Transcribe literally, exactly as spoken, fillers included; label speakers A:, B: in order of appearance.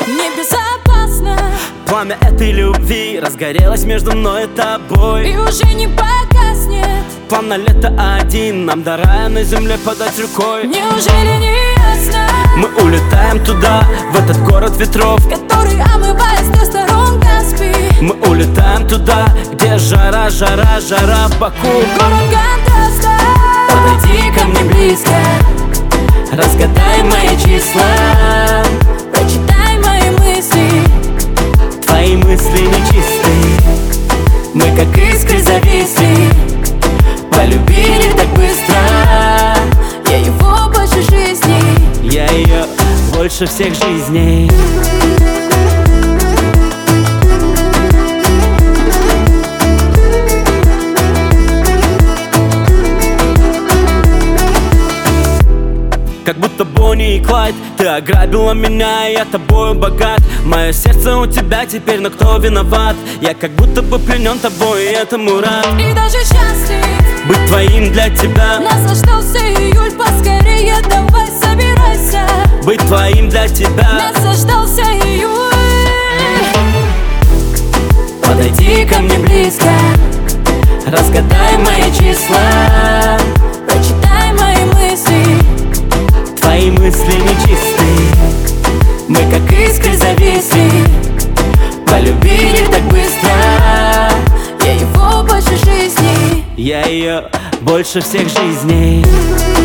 A: небезопасно.
B: Пламя этой любви разгорелось между мной и тобой,
A: И уже не погаснет.
B: план на лето один, нам до рая на земле подать рукой.
A: Неужели не ясно?
B: Мы улетаем туда, в этот город ветров,
A: который омывает с трех сторон Каспий.
B: Мы улетаем туда, где жара, жара, жара в Баку.
A: Город контраста.
B: Подойди ко мне близко, разгадай мои числа,
A: Прочитай мои мысли.
B: твои мысли нечистые. Мы как искры зависли, полюбили так быстро.
A: Я его больше жизни.
B: Я ее больше всех жизней. Как будто Бонни и Клайд, ты ограбила меня, и я тобою богат. Мое сердце у тебя теперь, но кто виноват? Я как будто бы пленен тобой, и этому рад.
A: И даже счастлив
B: Быть твоим для тебя,
A: наслаждался июль, поскорее давай собирайся.
B: быть твоим для тебя.
A: Наслаждался июль.
B: Подойди ко мне близко, разгадай мои числа,
A: Прочитай мои мысли.
B: твои мысли нечистые. Мы как искры зависли, полюбили так быстро.
A: Я его больше жизни.
B: Я ее больше всех жизней.